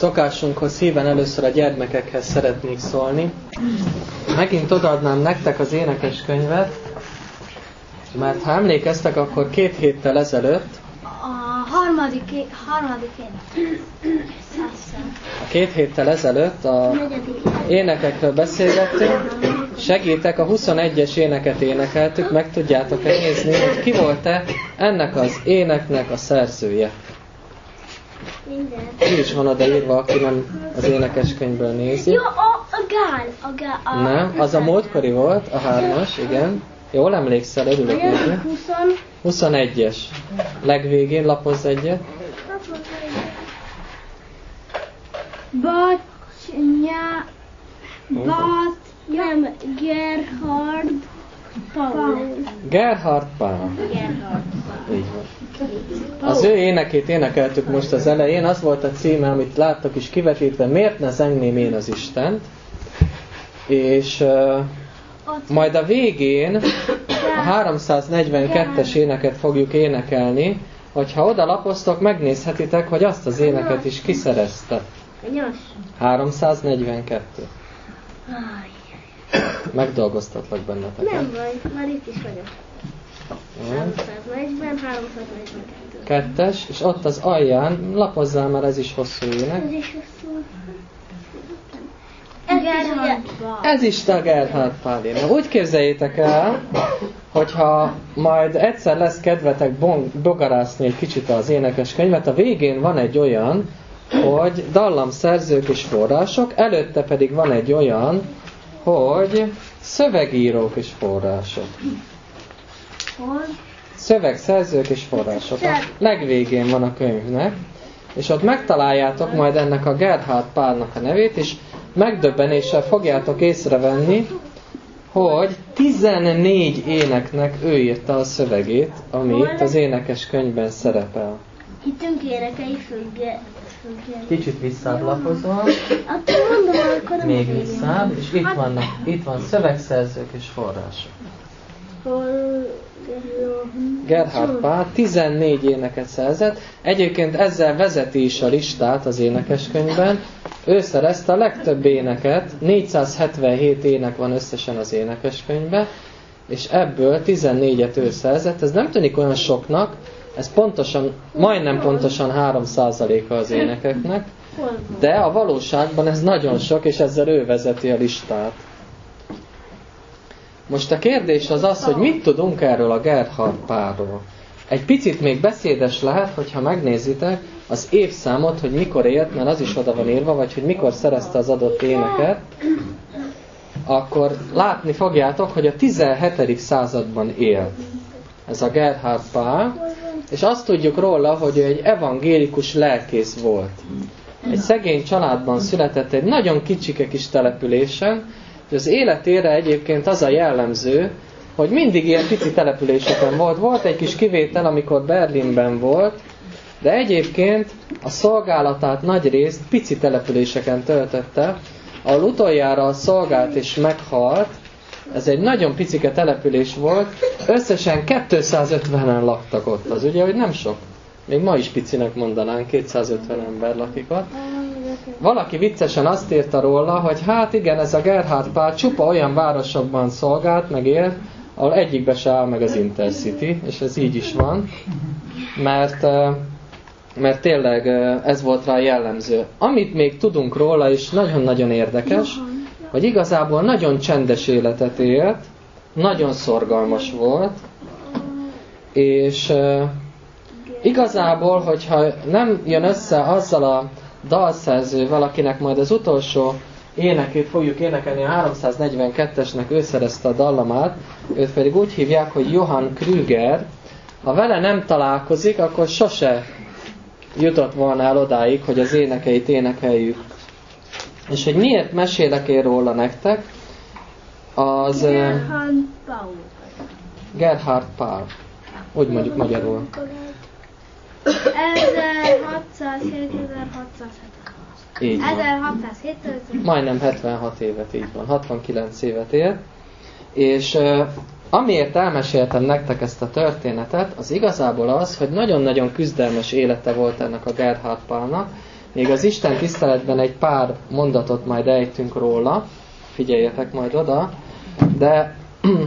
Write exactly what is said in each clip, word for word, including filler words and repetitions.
Szokásunkhoz híven először a gyermekekhez szeretnék szólni. Megint odaadnám nektek az énekeskönyvet, mert ha emlékeztek, akkor két héttel ezelőtt a harmadik, harmadik ének. A két héttel ezelőtt a énekekről beszélgettünk, segítek, a huszonegyes éneket énekeltük, meg tudjátok-e nézni, hogy ki volt-e ennek az éneknek a szerzője. Minden. Ki is van odaírva, aki nem az énekeskönyvből nézi. Jó, a, a gál. A gál a, Nem, az a múltkori volt, a hármas, igen. Jól emlékszel, örülök neki. huszonegyes. Legvégén lapozz egyet. Batynya, Bat, nem, Gerhard Paul. Gerhard Pál. Gerhard. Így van. Az ő énekét énekeltük most az elején, az volt a címe, amit láttok is kivetítve, Miért ne zengném én az Istent? És uh, majd a végén a háromszáznegyvenkettes éneket fogjuk énekelni, hogyha oda lapoztok, megnézhetitek, hogy azt az éneket is kiszerezte. háromszáznegyvenkettő. Megdolgoztatlak benneteket. Nem baj, már itt is vagyok. háromszáznegyven, háromszáznegyvenkettő. Kettes, és ott az alján, lapozzál, mert ez is hosszú ének. Ez is hosszú. Gerhard Pál. Ez is a Gerhard Pál ének. Úgy képzeljétek el, hogyha majd egyszer lesz kedvetek bogarászni egy kicsit az énekeskönyvet, a végén van egy olyan, hogy dallamszerzők és források, előtte pedig van egy olyan, hogy szövegírók és források. Szövegszerzők és források. A legvégén van a könyvnek, és ott megtaláljátok majd ennek a Gerhard Pálnak a nevét, és megdöbbenéssel fogjátok észrevenni, hogy tizennégy éneknek ő írta a szövegét, ami itt az énekeskönyvben szerepel. Hitünk énekei függe. Kicsit visszább lapozol, Attól mondom, akkor nem még visszább, és itt vannak, itt van szövegszerzők és források. Gerhard Pál tizennégy éneket szerzett, egyébként ezzel vezeti is a listát az énekeskönyvben. Ő szerezte a legtöbb éneket, négyszázhetvenhét ének van összesen az énekeskönyvben, és ebből tizennégyet ő szerzett. Ez nem tűnik olyan soknak, ez pontosan, majdnem pontosan három százaléka az énekeknek, de a valóságban ez nagyon sok, és ezzel ő vezeti a listát. Most a kérdés az az, hogy mit tudunk erről a Gerhard Pálról. Egy picit még beszédes lehet, hogyha megnézitek az évszámot, hogy mikor élt, mert az is oda van írva, vagy hogy mikor szerezte az adott éneket, akkor látni fogjátok, hogy a tizenhetedik században élt ez a Gerhard Pál, és azt tudjuk róla, hogy ő egy evangélikus lelkész volt. Egy szegény családban született egy nagyon kicsike kis településen, és az életére egyébként az a jellemző, hogy mindig ilyen pici településeken volt. Volt egy kis kivétel, amikor Berlinben volt, de egyébként a szolgálatát nagy részt pici településeken töltötte, ahol utoljára szolgált és meghalt. Ez egy nagyon picike település volt, összesen kétszázötvenen laktak ott. Az ugye, hogy nem sok. Még ma is picinek mondanánk, kétszázötven ember lakik ott. Valaki viccesen azt írta róla, hogy hát igen, ez a Gerhard Pál csupa olyan városokban szolgált, meg élt, ahol egyikbe se áll meg az Intercity, és ez így is van, mert, mert tényleg ez volt rá jellemző. Amit még tudunk róla, és nagyon-nagyon érdekes, hogy igazából nagyon csendes életet élt, nagyon szorgalmas volt, és igazából, hogyha nem jön össze azzal a dalszerzővel, akinek majd az utolsó énekét fogjuk énekelni, a háromszáznegyvenkettesnek ő szerezte a dallamát, őt pedig úgy hívják, hogy Johann Krüger. Ha vele nem találkozik, akkor sose jutott volna el odáig, hogy az énekeit énekeljük. És hogy miért mesélek én róla nektek, az Gerhard Pál. Gerhard Pál. Úgy mondjuk magyarul. ezerhatszázhét ezerhatszázhetvenhat. Így van. ezerhatszázhét Majdnem hetvenhat évet, így van. hatvankilenc évet élt. És uh, amiért elmeséltem nektek ezt a történetet, az igazából az, hogy nagyon-nagyon küzdelmes élete volt ennek a Gerhard Pálnak. Még az Isten tiszteletben egy pár mondatot majd ejtünk róla, figyeljetek majd oda, de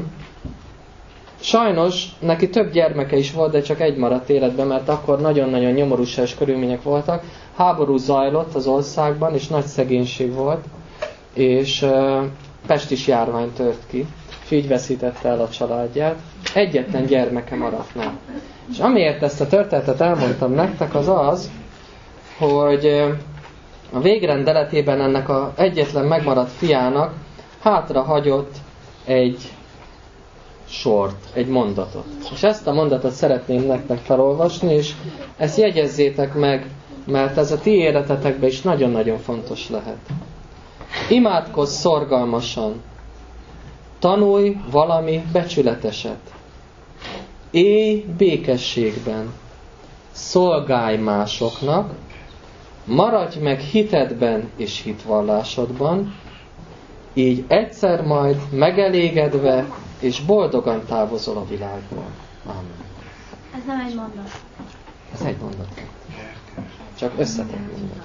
sajnos neki több gyermeke is volt, de csak egy maradt életben, mert akkor nagyon-nagyon nyomorúságos körülmények voltak. Háború zajlott az országban, és nagy szegénység volt, és uh, pestis járvány tört ki, és így veszítette el a családját. Egyetlen gyermeke maradt meg. És amiért ezt a történetet elmondtam nektek, az az, hogy uh, a végrendeletében ennek az egyetlen megmaradt fiának hátra hagyott egy sort, egy mondatot. És ezt a mondatot szeretném nektek felolvasni, és ezt jegyezzétek meg, mert ez a ti életetekben is nagyon-nagyon fontos lehet. Imádkozz szorgalmasan, tanulj valami becsületeset, élj békességben, szolgálj másoknak, maradj meg hitedben és hitvallásodban, így egyszer majd megelégedve és boldogan távozol a világból. Amen. Ez nem egy mondat. Ez egy mondat. Csak összetett mondat.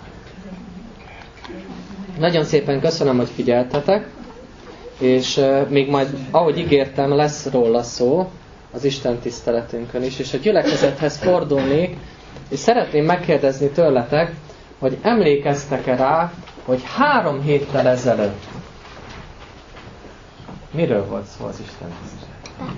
Nagyon szépen köszönöm, hogy figyeltetek, és uh, még majd, ahogy ígértem, lesz róla szó az Isten tiszteletünkön is, és a gyülekezethez fordulnék, és szeretném megkérdezni tőletek, hogy emlékeztek-e rá, hogy három héttel ezelőtt miről volt szó az Isten tisztelet?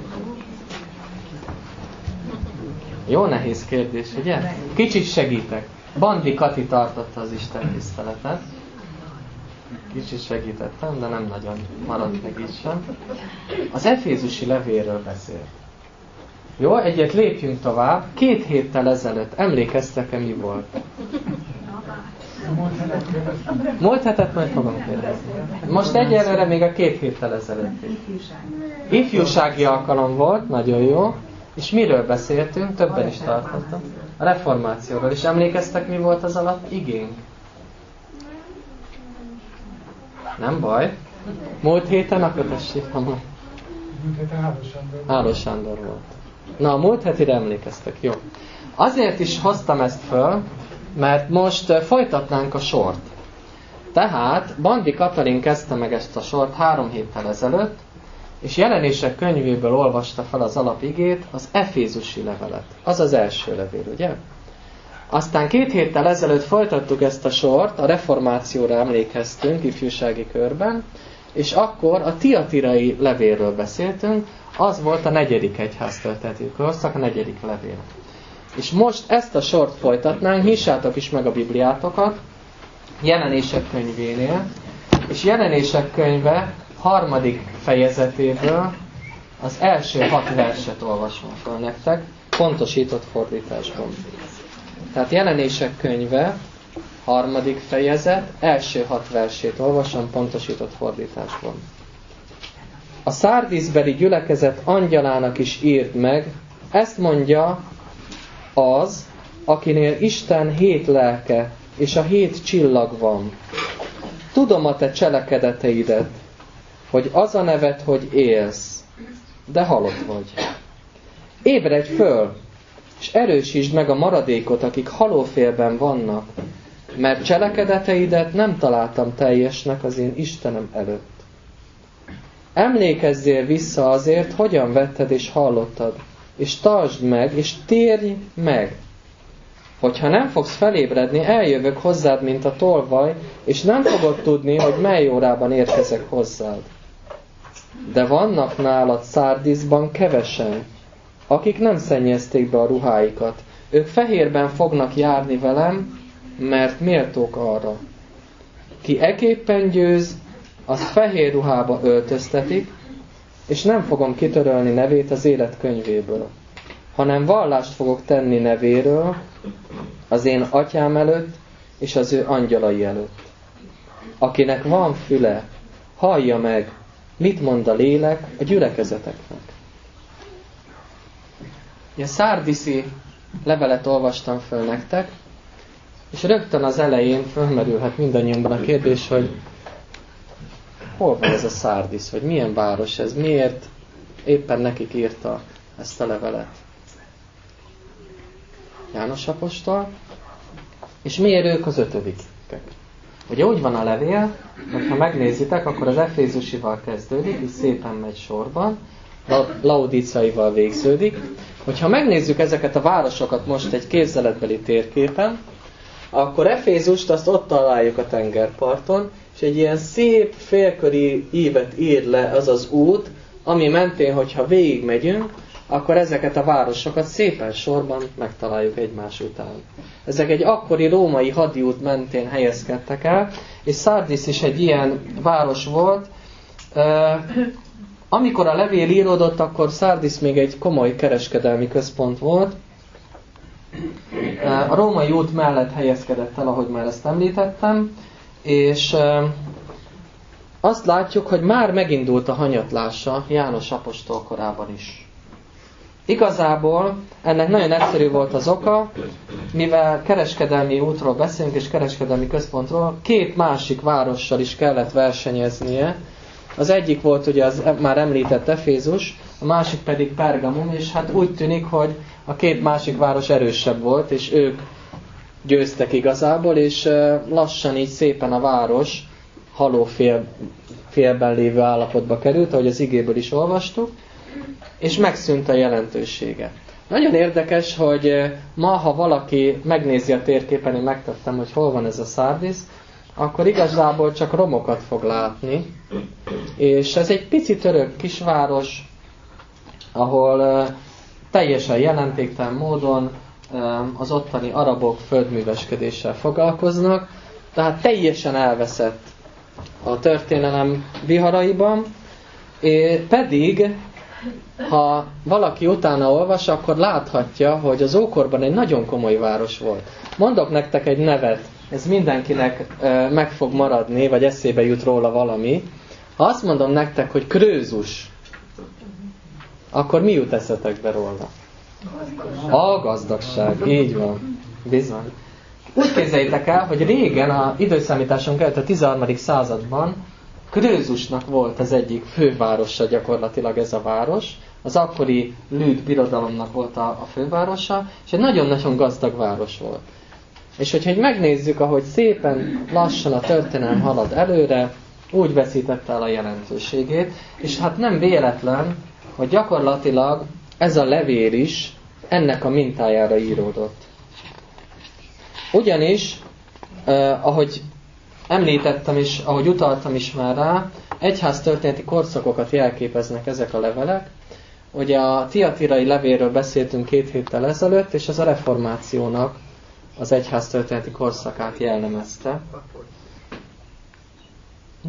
Jó nehéz kérdés, ugye? Kicsit segítek. Bandi Kati tartotta az Isten tiszteletet. Kicsit segítettem, de nem nagyon maradt meg így sem. Az Efézusi levélről beszélt. Jó, egyet lépjünk tovább. Két héttel ezelőtt emlékeztek-e, mi volt? Múlt hetet majd fogom kérdezni. Most egyelőre még a két héttel ezelőtt. Ifjúsági alkalom volt, nagyon jó. És miről beszéltünk? Többen is tartottam. A reformációról. És emlékeztek, mi volt az alatt igénk? Nem baj. Múlt héten, akkor tessék, ha ma. Háló Sándor volt. Na, a múlt hetire emlékeztek, jó. Azért is hoztam ezt föl, mert most folytatnánk a sort. Tehát Bandi Katalin kezdte meg ezt a sort három héttel ezelőtt, és Jelenések könyvéből olvasta fel az alapigét, az Efézusi levelet. Az az első levél, ugye? Aztán két héttel ezelőtt folytattuk ezt a sort, a reformációra emlékeztünk ifjúsági körben, és akkor a tiatirai levélről beszéltünk, az volt a negyedik egyháztörténeti korszak, a negyedik levél. És most ezt a sort folytatnánk, nyissátok is meg a Bibliátokat, Jelenések könyvénél, és Jelenések könyve harmadik fejezetéből az első hat verset olvasom fel nektek, pontosított fordításban. Tehát Jelenések könyve, harmadik fejezet, első hat versét olvasom, pontosított fordításban. A Szárdiszbeli gyülekezet angyalának is írd meg, ezt mondja az, akinél Isten hét lelke és a hét csillag van. Tudom a te cselekedeteidet, hogy az a neved, hogy élsz, de halott vagy. Ébredj föl, és erősítsd meg a maradékot, akik halófélben vannak, mert cselekedeteidet nem találtam teljesnek az én Istenem előtt. Emlékezzél vissza azért, hogyan vetted és hallottad, és tartsd meg, és térj meg. Hogyha nem fogsz felébredni, eljövök hozzád, mint a tolvaj, és nem fogod tudni, hogy mely órában érkezek hozzád. De vannak nálad Szárdiszban kevesen, akik nem szennyezték be a ruháikat. Ők fehérben fognak járni velem, mert méltók arra. Ki eképpen győz, az fehér ruhába öltöztetik, és nem fogom kitörölni nevét az élet könyvéből, hanem vallást fogok tenni nevéről az én atyám előtt és az ő angyalai előtt. Akinek van füle, hallja meg, mit mond a lélek a gyülekezeteknek. A szárdiszi levelet olvastam föl nektek, és rögtön az elején fölmerülhet mindannyiunkban a kérdés, hogy hol van ez a Szárdisz, hogy milyen város ez, miért éppen nekik írta ezt a levelet. János apostol, És miért ők az ötödikek? Ugye úgy van a levél, hogyha megnézitek, akkor az Efézusival kezdődik, és szépen megy sorban, Laodicaival végződik. Hogyha megnézzük ezeket a városokat most egy képzeletbeli térképen, akkor Efézust azt ott találjuk a tengerparton, és egy ilyen szép félköri ívet ír le az az út, ami mentén, hogyha végigmegyünk, akkor ezeket a városokat szépen sorban megtaláljuk egymás után. Ezek egy akkori római hadiút mentén helyezkedtek el, és Szardis is egy ilyen város volt. Amikor a levél íródott, akkor Szardis még egy komoly kereskedelmi központ volt. A római út mellett helyezkedett el, ahogy már ezt említettem, és azt látjuk, hogy már megindult a hanyatlása János apostol korában is. Igazából ennek nagyon egyszerű volt az oka, mivel kereskedelmi útról beszélünk, és kereskedelmi központról, két másik várossal is kellett versenyeznie. Az egyik volt ugye az már említett Efézus, a másik pedig Pergamum, és hát úgy tűnik, hogy a két másik város erősebb volt, és ők győztek igazából, és lassan így szépen a város halófél, félben lévő állapotba került, ahogy az igéből is olvastuk, és megszűnt a jelentősége. Nagyon érdekes, hogy ma, ha valaki megnézi a térképen, én megtettem, hogy hol van ez a Szardis, akkor igazából csak romokat fog látni, és ez egy pici török kisváros, ahol teljesen jelentéktelen módon az ottani arabok földműveskedéssel foglalkoznak, tehát teljesen elveszett a történelem viharaiban, pedig ha valaki utána olvas, akkor láthatja, hogy az ókorban egy nagyon komoly város volt. Mondok nektek egy nevet, ez mindenkinek meg fog maradni, vagy eszébe jut róla valami. Ha azt mondom nektek, hogy Krőzus, akkor mi jut eszetekbe róla? A gazdagság, így van. Bizony. Úgy képzeljétek el, hogy régen, a időszámításon előtt a tizenharmadik században Krőzusnak volt az egyik fővárosa gyakorlatilag ez a város. Az akkori lőd birodalomnak volt a, a fővárosa, és egy nagyon-nagyon gazdag város volt. És hogyha megnézzük, ahogy szépen lassan a történelem halad előre, úgy veszítette el a jelentőségét, és hát nem véletlen, hogy gyakorlatilag ez a levél is ennek a mintájára íródott. Ugyanis, eh, ahogy említettem is, ahogy utaltam is már rá, egyháztörténeti korszakokat jelképeznek ezek a levelek. Ugye a tiatirai levélről beszéltünk két héttel ezelőtt, és ez a reformációnak az egyháztörténeti korszakát jellemezte. Hm?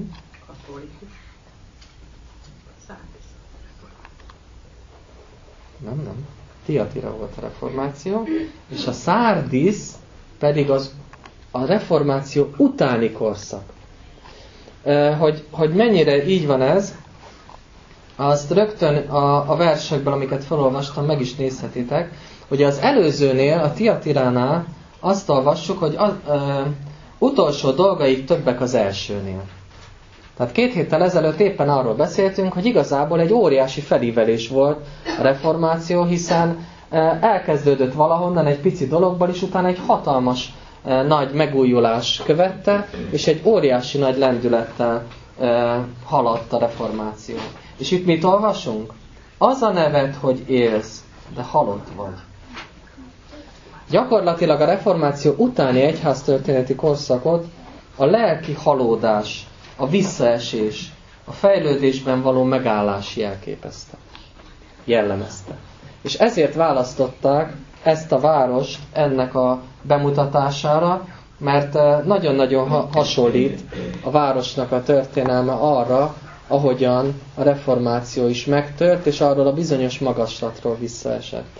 Nem, nem. Tiatira volt a reformáció, és a Szárdis pedig az a reformáció utáni korszak. Hogy, hogy mennyire így van ez, azt rögtön a, a versekből, amiket felolvastam, meg is nézhetitek, hogy az előzőnél, a Tiatiránál azt olvassuk, hogy az, ö, utolsó dolgaik többek az elsőnél. Tehát két héttel ezelőtt éppen arról beszéltünk, hogy igazából egy óriási felívelés volt a reformáció, hiszen elkezdődött valahonnan egy pici dologból, és utána egy hatalmas nagy megújulás követte, és egy óriási nagy lendülettel haladt a reformáció. És itt mit olvasunk? Az a neved, hogy élsz, de halott vagy. Gyakorlatilag a reformáció utáni egyháztörténeti korszakot a lelki halódás, a visszaesés, a fejlődésben való megállás jelképezte, jellemezte. És ezért választották ezt a várost ennek a bemutatására, mert nagyon-nagyon hasonlít a városnak a történelme arra, ahogyan a reformáció is megtört, és arról a bizonyos magaslatról visszaesett.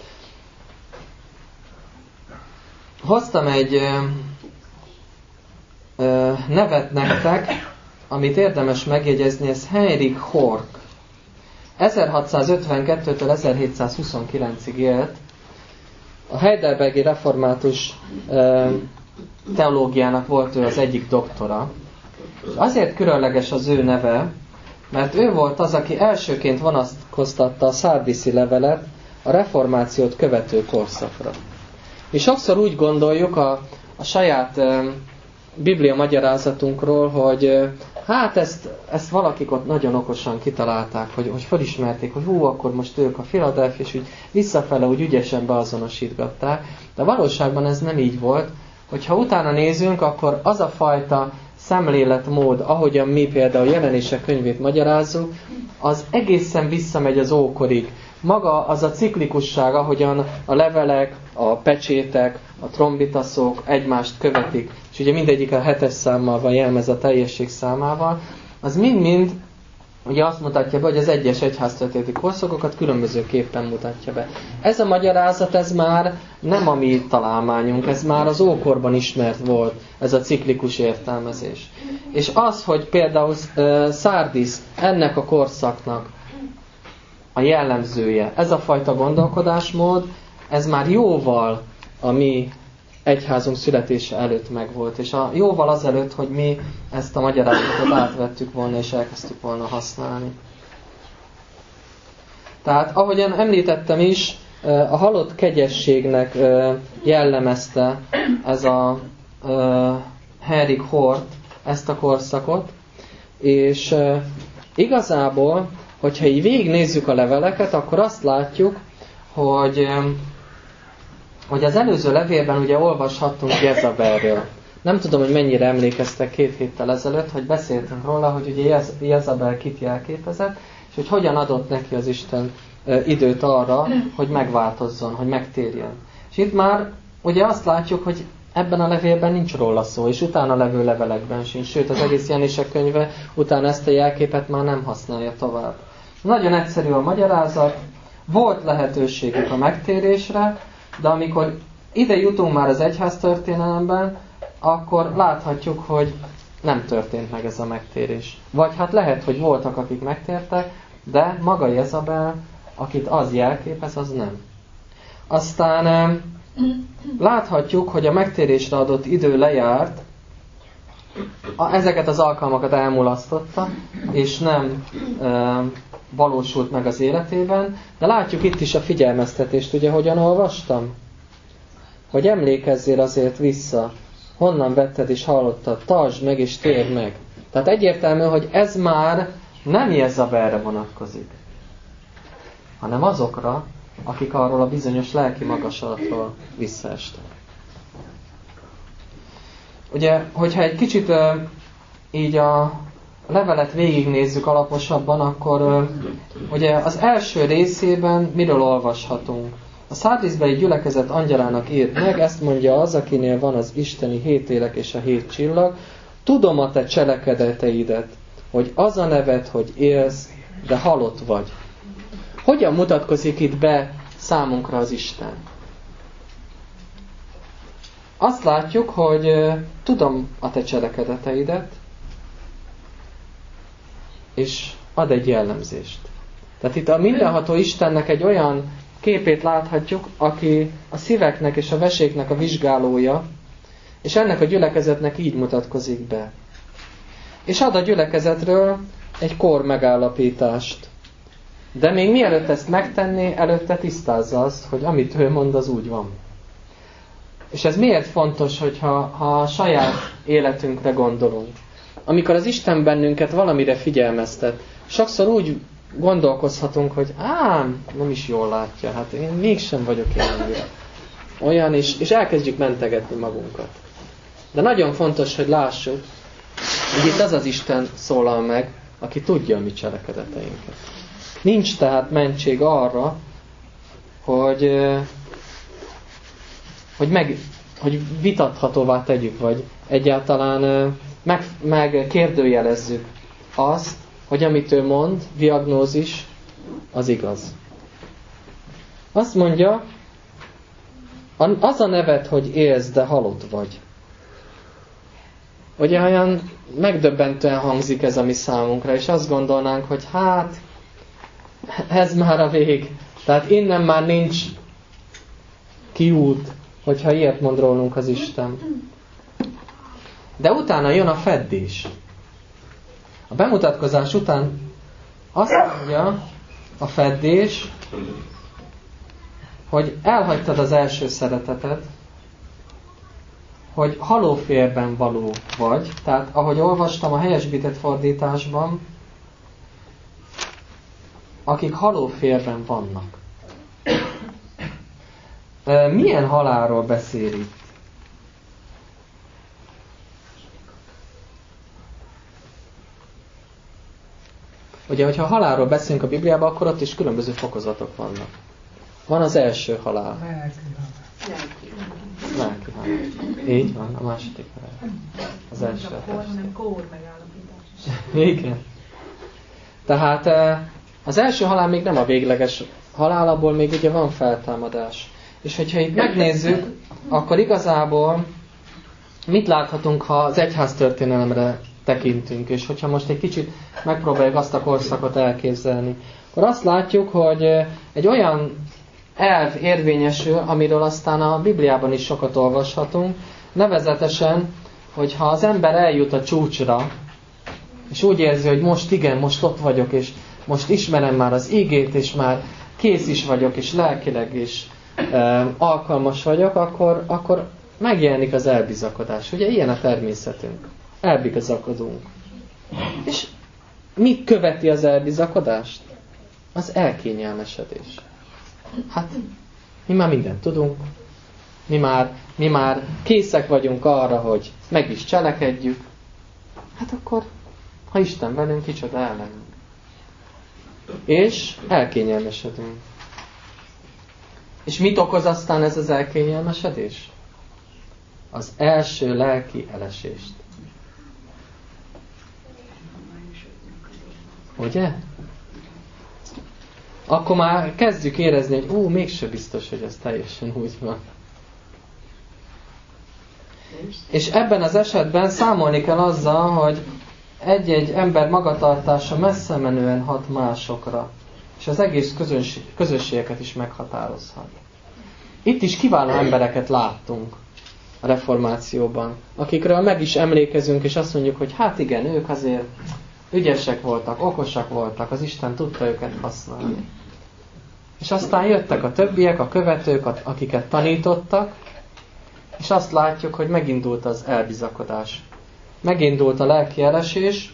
Hoztam egy ö, ö, nevet nektek, amit érdemes megjegyezni, ez Heinrich Hork. ezerhatszázötvenkettőtől ezerhétszázhuszonkilencig élt. A heidelbergi református ö, teológiának volt ő az egyik doktora. És azért különleges az ő neve, mert ő volt az, aki elsőként vonatkoztatta a szárdiszi levelet a reformációt követő korszakra. És sokszor úgy gondoljuk a, a saját Biblia magyarázatunkról, hogy hát ezt, ezt valakik ott nagyon okosan kitalálták, hogy, hogy felismerték, hogy hú, akkor most ők a Philadelphia, és úgy visszafele úgy ügyesen beazonosítgatták. De valóságban ez nem így volt. Hogyha utána nézünk, akkor az a fajta szemléletmód, ahogyan mi például Jelenések könyvét magyarázzuk, az egészen visszamegy az ókorig. Maga az a ciklikusság, ahogyan a levelek, a pecsétek, a trombitaszok egymást követik, és ugye mindegyik a hetes számmal van jelmez a teljesség számával, az mind-mind ugye azt mutatja be, hogy az egyes egyháztörténeti korszakokat különbözőképpen mutatja be. Ez a magyarázat, ez már nem a mi találmányunk, ez már az ókorban ismert volt, ez a ciklikus értelmezés. És az, hogy például uh, Szárdis ennek a korszaknak a jellemzője, ez a fajta gondolkodásmód, ez már jóval a mi egyházunk születése előtt megvolt, és a jóval azelőtt, hogy mi ezt a magyarázatot átvettük volna, és elkezdtük volna használni. Tehát, ahogyan említettem is, a halott kegyességnek jellemezte ez a Henrik Hort, ezt a korszakot, és igazából, hogyha így végignézzük a leveleket, akkor azt látjuk, hogy hogy az előző levélben ugye olvashattunk Jezabelről. Nem tudom, hogy mennyire emlékeztek két héttel ezelőtt, hogy beszéltünk róla, hogy ugye Jezabel kit jelképezett, és hogy hogyan adott neki az Isten időt arra, hogy megváltozzon, hogy megtérjen. És itt már ugye azt látjuk, hogy ebben a levélben nincs róla szó, és utána levő levelekben sincs. Sőt, az egész Jelenések könyve utána ezt a jelképet már nem használja tovább. Nagyon egyszerű a magyarázat, volt lehetőségük a megtérésre, de amikor ide jutunk már az egyháztörténelemben, akkor láthatjuk, hogy nem történt meg ez a megtérés. Vagy hát lehet, hogy voltak, akik megtértek, de maga Jezabel, akit az jelképez, az nem. Aztán láthatjuk, hogy a megtérésre adott idő lejárt, ezeket az alkalmakat elmulasztotta, és nem e, valósult meg az életében, de látjuk itt is a figyelmeztetést, ugye, hogyan olvastam? Hogy emlékezzél azért vissza, honnan vetted és hallottad, tartsd meg és térd meg. Tehát egyértelmű, hogy ez már nem Jezabelre vonatkozik, hanem azokra, akik arról a bizonyos lelki magasalatról visszaestek. Ugye, hogyha egy kicsit uh, így a levelet végignézzük alaposabban, akkor uh, ugye az első részében miről olvashatunk? A Szárdisbeli gyülekezet angyalának írt meg, ezt mondja az, akinél van az isteni hét élek és a hét csillag, tudom a te cselekedeteidet, hogy az a neved, hogy élsz, de halott vagy. Hogyan mutatkozik itt be számunkra az Isten? Azt látjuk, hogy uh, tudom a te cselekedeteidet, és ad egy jellemzést. Tehát itt a mindenható Istennek egy olyan képét láthatjuk, aki a szíveknek és a veséknek a vizsgálója, és ennek a gyülekezetnek így mutatkozik be. És ad a gyülekezetről egy kor megállapítást. De még mielőtt ezt megtenné, előtte tisztázza azt, hogy amit ő mond, az úgy van. És ez miért fontos, hogyha ha a saját életünkre gondolunk? Amikor az Isten bennünket valamire figyelmeztet, sokszor úgy gondolkozhatunk, hogy ám, nem is jól látja, hát én mégsem vagyok én annyira. Olyan, és, és elkezdjük mentegetni magunkat. De nagyon fontos, hogy lássuk, hogy itt az az Isten szólal meg, aki tudja a mi cselekedeteinket. Nincs tehát mentség arra, hogy, hogy, meg, hogy vitathatóvá tegyük, vagy egyáltalán meg, meg kérdőjelezzük azt, hogy amit ő mond, diagnózis, az igaz. Azt mondja, az a neved, hogy élsz, de halott vagy. Ugye olyan megdöbbentően hangzik ez a mi számunkra, és azt gondolnánk, hogy hát, ez már a vég. Tehát innen már nincs kiút, hogyha ilyet mond rólunk az Isten. De utána jön a feddés. A bemutatkozás után azt mondja a feddés, hogy elhagytad az első szeretetet, hogy halóférben való vagy, tehát ahogy olvastam a helyesbített fordításban, akik halóférben vannak. Milyen halálról beszél itt? Ugye, hogyha halálról beszélünk a Bibliában, akkor ott is különböző fokozatok vannak. Van az első halál. Lelki halál. Így van, a második halál. Az első. Nem kór megállapítás. Igen. Tehát az első halál még nem a végleges halál, abból még ugye van feltámadás. És hogyha itt megnézzük, akkor igazából mit láthatunk, ha az egyház történelemre tekintünk, és hogyha most egy kicsit megpróbáljuk azt a korszakot elképzelni, akkor azt látjuk, hogy egy olyan elv érvényesül, amiről aztán a Bibliában is sokat olvashatunk, nevezetesen, hogy ha az ember eljut a csúcsra, és úgy érzi, hogy most igen, most ott vagyok, és most ismerem már az igét, és már kész is vagyok, és lelkileg is e, alkalmas vagyok, akkor, akkor megjelenik az elbizakodás. Ugye ilyen a természetünk. Elbizakodunk. És mi követi az elbizakodást? Az elkényelmesedés. Hát, mi már mindent tudunk, mi már, mi már készek vagyunk arra, hogy meg is cselekedjük. Hát akkor, ha Isten velünk, kicsoda ellenünk. És elkényelmesedünk. És mit okoz aztán ez az elkényelmesedés? Az első lelki elesést. Ugye? Akkor már kezdjük érezni, hogy ú, mégse biztos, hogy ez teljesen úgy van. És ebben az esetben számolni kell azzal, hogy egy-egy ember magatartása messze menően hat másokra, és az egész közönség, közösségeket is meghatározhat. Itt is kiváló embereket láttunk a reformációban, akikről meg is emlékezünk, és azt mondjuk, hogy hát igen, ők azért ügyesek voltak, okosak voltak, az Isten tudta őket használni. És aztán jöttek a többiek, a követők, akiket tanítottak, és azt látjuk, hogy megindult az elbizakodás. Megindult a lelki elesés,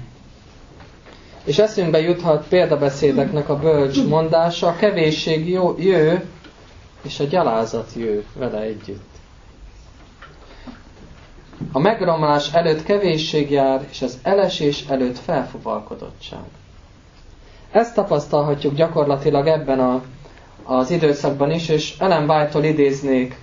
és eszünkbe juthat példabeszédeknek a bölcs mondása, a kevésség jó, jő, és a gyalázat jő vele együtt. A megromlás előtt kevésség jár, és az elesés előtt felfuvalkodottság. Ezt tapasztalhatjuk gyakorlatilag ebben a, az időszakban is, és Ellen White-tól idéznék,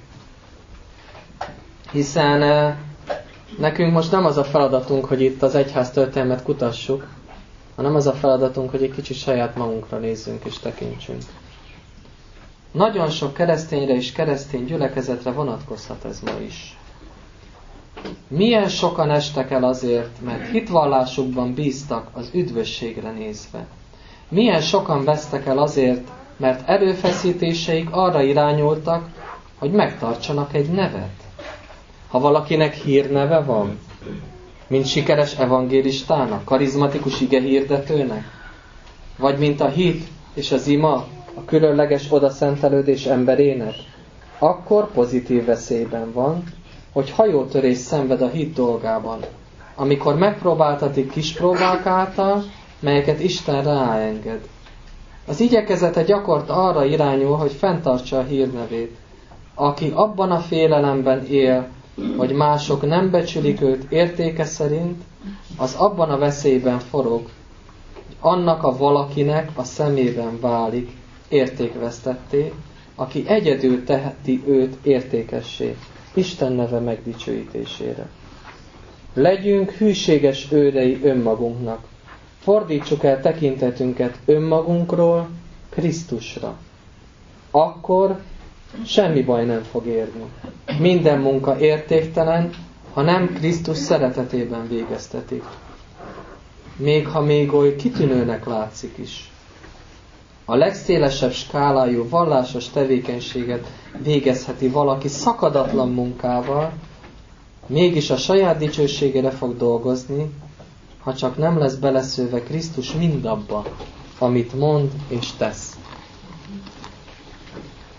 hiszen e, nekünk most nem az a feladatunk, hogy itt az egyház történelmet kutassuk, hanem az a feladatunk, hogy egy kicsit saját magunkra nézzünk és tekintsünk. Nagyon sok keresztényre és keresztény gyülekezetre vonatkozhat ez ma is. Milyen sokan estek el azért, mert hitvallásukban bíztak az üdvösségre nézve. Milyen sokan vesztek el azért, mert erőfeszítéseik arra irányultak, hogy megtartsanak egy nevet. Ha valakinek hírneve van, mint sikeres evangélistának, karizmatikus igehirdetőnek, vagy mint a hit és az ima a különleges odaszentelődés emberének, akkor pozitív veszélyben van, hogy hajótörés szenved a hit dolgában, amikor megpróbáltatik kis próbák által, melyeket Isten ráenged. Az igyekezete gyakort arra irányul, hogy fenntartsa a hírnevét. Aki abban a félelemben él, hogy mások nem becsülik őt értéke szerint, az abban a veszélyben forog, hogy annak a valakinek a szemében válik értékvesztetté, aki egyedül teheti őt értékessé, Isten neve megdicsőítésére. Legyünk hűséges őrei önmagunknak. Fordítsuk el tekintetünket önmagunkról Krisztusra. Akkor semmi baj nem fog érni. Minden munka értéktelen, ha nem Krisztus szeretetében végeztetik. Még ha még oly kitűnőnek látszik is. A legszélesebb skálájú vallásos tevékenységet végezheti valaki szakadatlan munkával, mégis a saját dicsőségére fog dolgozni, ha csak nem lesz beleszőve Krisztus mindabba, amit mond és tesz.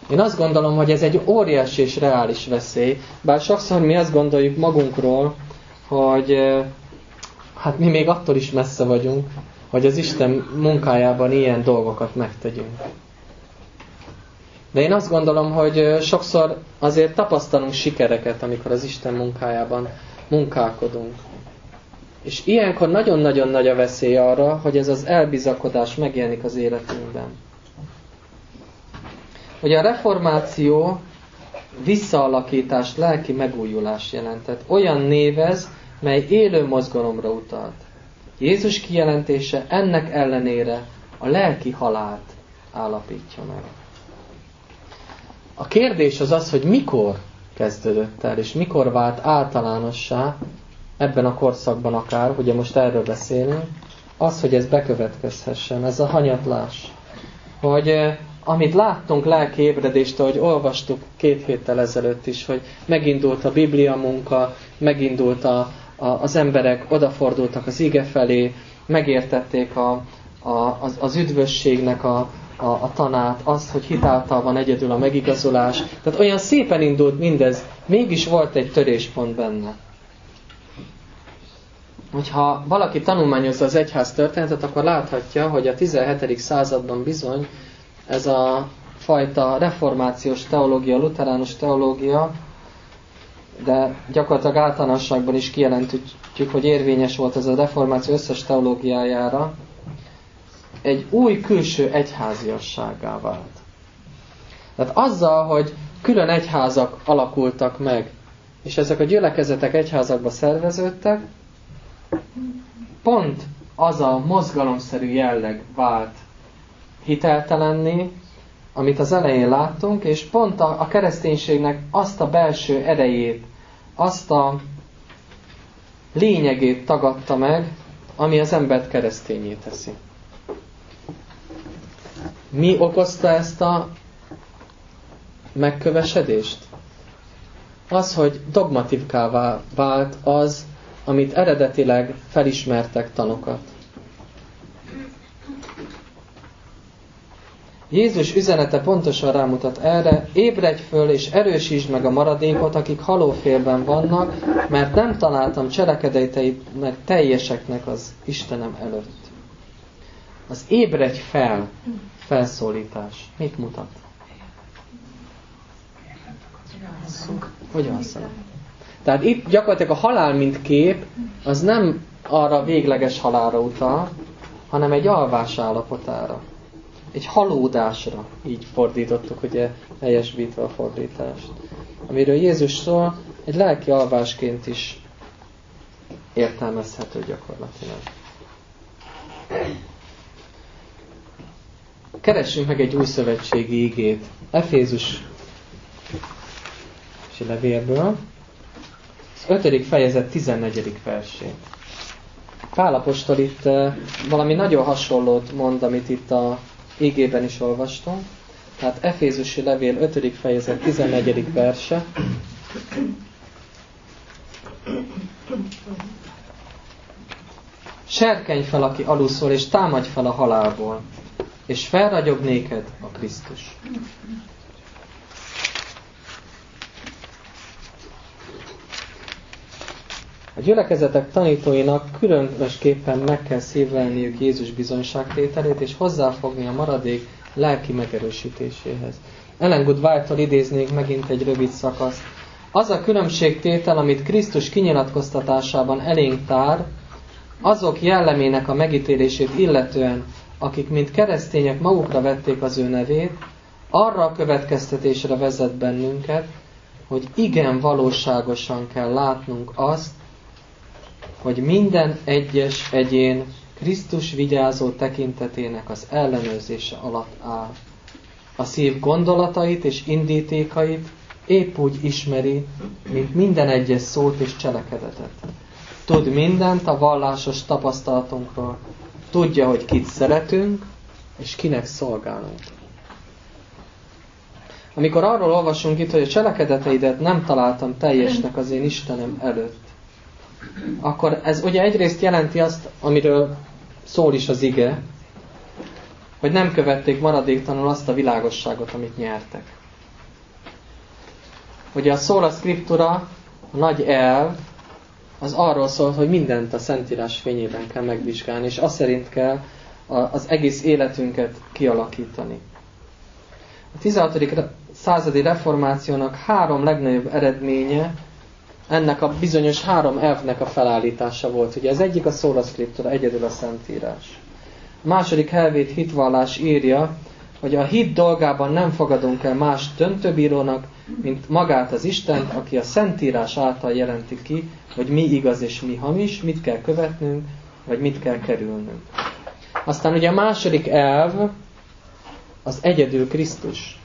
Én azt gondolom, hogy ez egy óriási és reális veszély, bár sokszor mi azt gondoljuk magunkról, hogy hát mi még attól is messze vagyunk, hogy az Isten munkájában ilyen dolgokat megtegyünk. De én azt gondolom, hogy sokszor azért tapasztalunk sikereket, amikor az Isten munkájában munkálkodunk. És ilyenkor nagyon-nagyon nagy a veszély arra, hogy ez az elbizakodás megjelenik az életünkben. Ugye a reformáció visszaalakítás, lelki megújulás jelentett. Olyan névez, mely élő mozgalomra utalt. Jézus kijelentése ennek ellenére a lelki halált állapítja meg. A kérdés az az, hogy mikor kezdődött el, és mikor vált általánossá ebben a korszakban akár, ugye most erről beszélünk, az, hogy ez bekövetkezhessen, ez a hanyatlás. Hogy eh, amit láttunk lelki ébredést, ahogy olvastuk két héttel ezelőtt is, hogy megindult a Biblia munka, megindult a, a, az emberek, odafordultak az ige felé, megértették a, a, az, az üdvösségnek a, a, a tanát, azt, hogy hitáltal van egyedül a megigazolás. Tehát olyan szépen indult mindez, mégis volt egy töréspont benne. Hogyha valaki tanulmányozza az egyház történetet, akkor láthatja, hogy a tizenhetedik században bizony ez a fajta reformációs teológia, lutheránus teológia, de gyakorlatilag általánosságban is kijelentjük, hogy érvényes volt ez a reformáció összes teológiájára, egy új külső egyháziassággá vált. Tehát azzal, hogy külön egyházak alakultak meg, és ezek a gyülekezetek egyházakba szerveződtek, pont az a mozgalomszerű jelleg vált hiteltelenné, amit az elején láttunk, és pont a, a kereszténységnek azt a belső erejét, azt a lényegét tagadta meg, ami az embert keresztényé teszi. Mi okozta ezt a megkövesedést? Az, hogy dogmatikává vált az, amit eredetileg felismertek tanokat. Jézus üzenete pontosan rámutat erre: ébredj föl és erősítsd meg a maradékot, akik halófélben vannak, mert nem találtam cselekedeteinek teljeseknek az Istenem előtt. Az ébredj fel felszólítás mit mutat? Hogy alszanak? Tehát itt gyakorlatilag a halál mint kép, az nem arra végleges halálra utal, hanem egy alvás állapotára. Egy halódásra, így fordítottuk, ugye helyesbítve a fordítást. Amiről Jézus szól, egy lelki alvásként is értelmezhető gyakorlatilag. Keressünk meg egy új szövetségi igét. Efézus levélből, az ötödik fejezet tizennegyedik versét. Pál apostol itt valami nagyon hasonlót mond, amit itt a igében is olvastunk. Tehát Efézusi levél ötödik fejezet tizennegyedik verse. Serkenj fel, aki aluszol, és támadj fel a halálból, és felragyog néked a Krisztus. A gyülekezetek tanítóinak különösképpen meg kell szívelniük Jézus bizonyságtételét, és hozzáfogni a maradék lelki megerősítéséhez. Ellen Good White-tól idéznék megint egy rövid szakaszt. Az a különbségtétel, amit Krisztus kinyilatkoztatásában elénk tár, azok jellemének a megítélését illetően, akik mint keresztények magukra vették az ő nevét, arra a következtetésre vezet bennünket, hogy igen valóságosan kell látnunk azt, hogy minden egyes egyén Krisztus vigyázó tekintetének az ellenőrzése alatt áll. A szív gondolatait és indítékait épp úgy ismeri, mint minden egyes szót és cselekedetet. Tud mindent a vallásos tapasztalatunkról. Tudja, hogy kit szeretünk, és kinek szolgálunk. Amikor arról olvasunk itt, hogy a cselekedeteidet nem találtam teljesnek az én Istenem előtt, akkor ez ugye egyrészt jelenti azt, amiről szól is az ige, hogy nem követték maradéktalanul azt a világosságot, amit nyertek. Ugye a Sola Scriptura, a nagy elv, az arról szól, hogy mindent a Szentírás fényében kell megvizsgálni, és azt szerint kell az egész életünket kialakítani. A tizenhatodik századi reformációnak három legnagyobb eredménye ennek a bizonyos három elvnek a felállítása volt. Ugye az egyik a Sola Scriptura, egyedül a Szentírás. A második helvét hitvallás írja, hogy a hit dolgában nem fogadunk el más döntőbírónak, mint magát az Istent, aki a Szentírás által jelenti ki, hogy mi igaz és mi hamis, mit kell követnünk, vagy mit kell kerülnünk. Aztán ugye a második elv az egyedül Krisztus.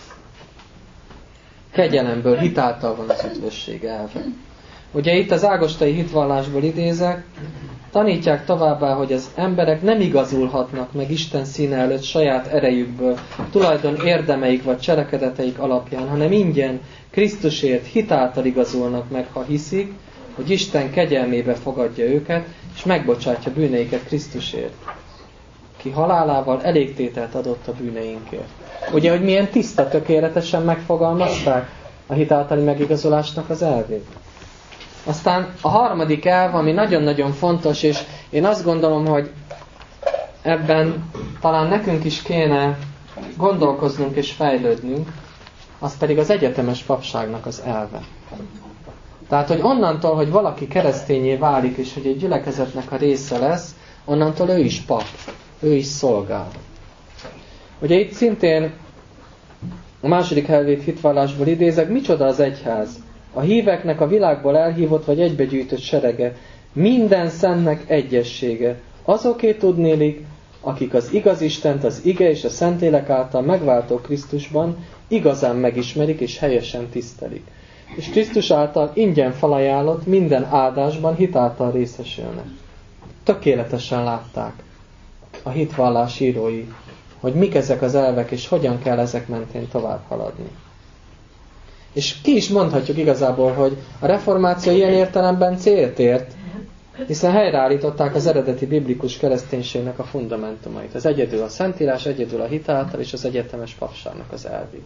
Kegyelemből, hitáltal van az üdvösség elve. Ugye itt az ágostai hitvallásból idézek, tanítják továbbá, hogy az emberek nem igazulhatnak meg Isten színe előtt saját erejükből, tulajdon érdemeik vagy cselekedeteik alapján, hanem ingyen Krisztusért hitáltal igazulnak meg, ha hiszik, hogy Isten kegyelmébe fogadja őket, és megbocsátja bűneiket Krisztusért, ki halálával elégtételt adott a bűneinkért. Ugye, hogy milyen tiszta, tökéletesen megfogalmazták a hitáltali megigazolásnak az elvét. Aztán a harmadik elv, ami nagyon-nagyon fontos, és én azt gondolom, hogy ebben talán nekünk is kéne gondolkoznunk és fejlődnünk, az pedig az egyetemes papságnak az elve. Tehát, hogy onnantól, hogy valaki keresztényé válik, és hogy egy gyülekezetnek a része lesz, onnantól ő is pap, ő is szolgál. Ugye itt szintén a második helvét hitvallásból idézek, micsoda az egyház? A híveknek a világból elhívott vagy egybegyűjtött serege, minden szentnek egyessége. Azoké tudnélik, akik az igaz Istent, az ige és a Szentlélek által megváltó Krisztusban igazán megismerik és helyesen tisztelik. És Krisztus által ingyen felajánlott minden áldásban hitáltal részesülnek. Tökéletesen látták a hitvallás írói, hogy mik ezek az elvek, és hogyan kell ezek mentén tovább haladni. És ki is mondhatjuk igazából, hogy a reformáció ilyen értelemben célt ért, hiszen helyreállították az eredeti biblikus kereszténységnek a fundamentumait. Az egyedül a Szentírás, egyedül a hitáltal és az egyetemes papságnak az elvét.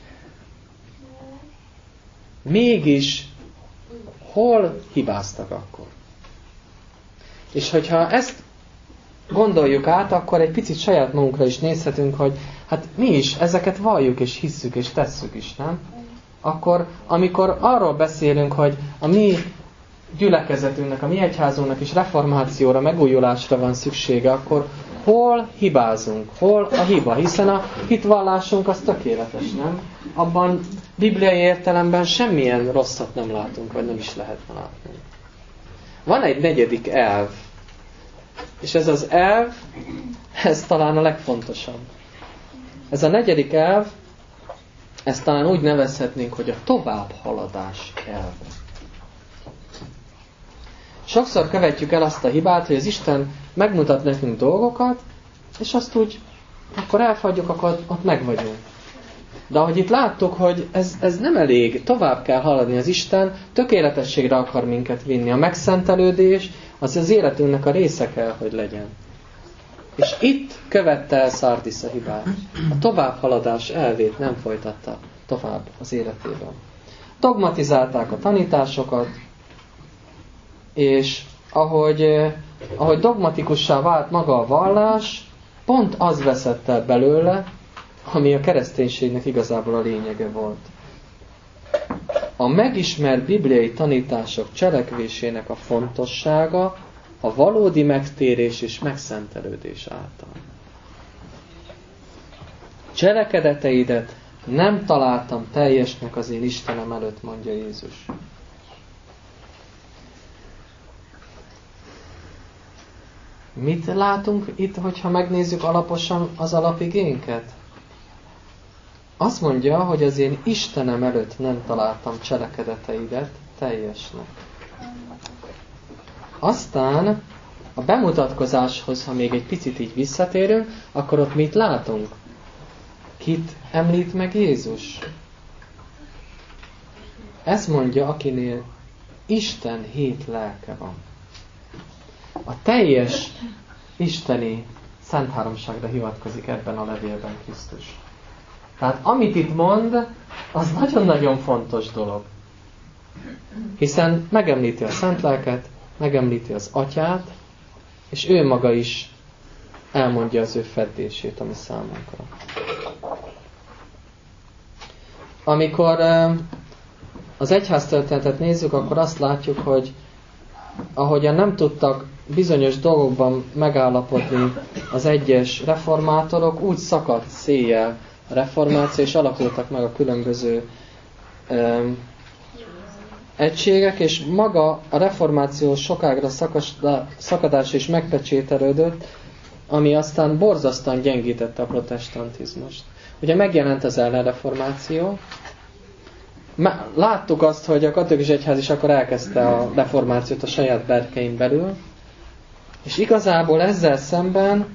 Mégis hol hibáztak akkor? És hogyha ezt gondoljuk át, akkor egy picit saját magunkra is nézhetünk, hogy hát mi is ezeket valljuk és hisszük és tesszük is, nem? Akkor, amikor arról beszélünk, hogy a mi gyülekezetünknek, a mi egyházunknak is reformációra, megújulásra van szüksége, akkor hol hibázunk? Hol a hiba? Hiszen a hitvallásunk az tökéletes, nem? Abban bibliai értelemben semmilyen rosszat nem látunk, vagy nem is lehetne látni. Van egy negyedik elv, és ez az elv, ez talán a legfontosabb. Ez a negyedik elv, ezt talán úgy nevezhetnénk, hogy a továbbhaladás elve. Sokszor követjük el azt a hibát, hogy az Isten megmutat nekünk dolgokat, és azt úgy, akkor elfogadjuk, akkor ott meg vagyunk. De ahogy itt láttuk, hogy ez, ez nem elég, tovább kell haladni. Az Isten tökéletességre akar minket vinni. A megszentelődés az az életünknek a része kell, hogy legyen. És itt követte el Szardisz a hibát. A továbbhaladás elvét nem folytatta tovább az életében. Dogmatizálták a tanításokat, és ahogy, ahogy dogmatikussá vált maga a vallás, pont az veszett el belőle, ami a kereszténységnek igazából a lényege volt. A megismert bibliai tanítások cselekvésének a fontossága a valódi megtérés és megszentelődés által. Cselekedeteidet nem találtam teljesnek az én Istenem előtt, mondja Jézus. Mit látunk itt, hogyha megnézzük alaposan az alapigénket? Azt mondja, hogy az én Istenem előtt nem találtam cselekedeteidet teljesnek. Aztán a bemutatkozáshoz, ha még egy picit így visszatérünk, akkor ott mit látunk? Kit említ meg Jézus? Ezt mondja, akinél Isten hét lelke van. A teljes isteni Szent Háromságra hivatkozik ebben a levélben Krisztus. Tehát amit itt mond, az nagyon-nagyon fontos dolog. Hiszen megemlíti a Szent Lelket, megemlíti az Atyát, és ő maga is elmondja az ő feddését, ami számunkra. Amikor az egyháztörténetet nézzük, akkor azt látjuk, hogy ahogyan nem tudtak bizonyos dolgokban megállapodni az egyes reformátorok, úgy szakadt széjjel a reformáció, és alakultak meg a különböző um, egységek, és maga a reformáció sokágra szakadás és megpecsételődött, ami aztán borzasztóan gyengítette a protestantizmust. Ugye megjelent az ellenreformáció, láttuk azt, hogy a katolikus egyház is akkor elkezdte a reformációt a saját berkein belül, és igazából ezzel szemben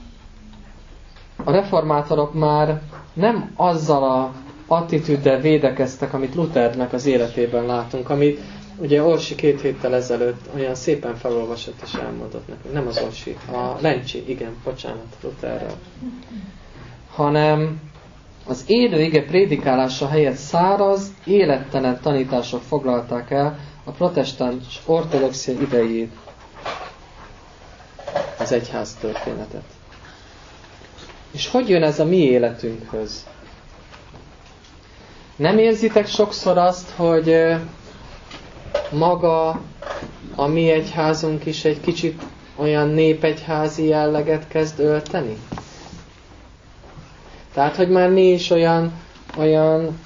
a reformátorok már nem azzal a attitűddel védekeztek, amit Luthernek az életében látunk, amit ugye Orsi két héttel ezelőtt olyan szépen felolvasott és elmondott nekünk. Nem az Orsi, a Lencsi, igen, bocsánat, Lutherrel. Hanem az élő ige prédikálása helyett száraz, élettelen tanítások foglalták el a protestáns ortodoxia idejét, az egyház történetet. És hogy jön ez a mi életünkhöz? Nem érzitek sokszor azt, hogy maga a mi egyházunk is egy kicsit olyan népegyházi jelleget kezd ölteni? Tehát, hogy már mi is olyan, olyan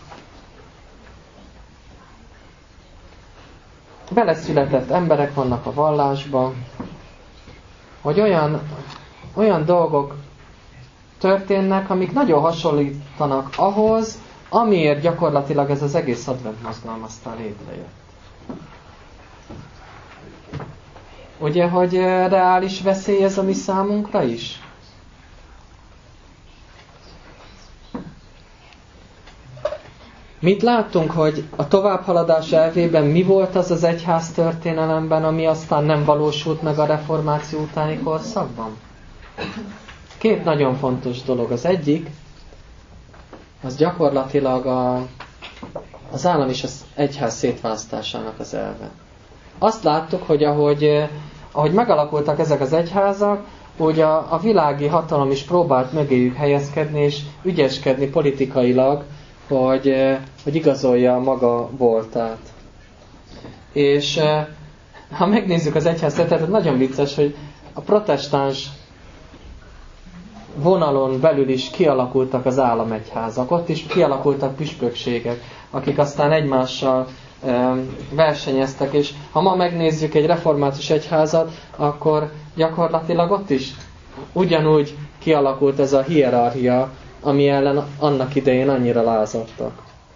beleszületett emberek vannak a vallásban, hogy olyan, olyan dolgok történnek, amik nagyon hasonlítanak ahhoz, amiért gyakorlatilag ez az egész advent mozgalom aztán létrejött. Ugye, hogy reális veszély ez a mi számunkra is? Mit láttunk, hogy a továbbhaladás elvében mi volt az az egyház történelemben, ami aztán nem valósult meg a reformáció utáni korszakban? Két nagyon fontos dolog. Az egyik, az gyakorlatilag a, az állam és az egyház szétválasztásának az elve. Azt láttuk, hogy ahogy, ahogy megalakultak ezek az egyházak, úgy a, a világi hatalom is próbált mögéjük helyezkedni és ügyeskedni politikailag, hogy, hogy igazolja maga voltát. És ha megnézzük az egyház történetet, nagyon vicces, hogy a protestáns vonalon belül is kialakultak az államegyházak, ott is kialakultak püspökségek, akik aztán egymással versenyeztek, és ha ma megnézzük egy református egyházat, akkor gyakorlatilag ott is ugyanúgy kialakult ez a hierarchia, ami ellen annak idején annyira lázadtak.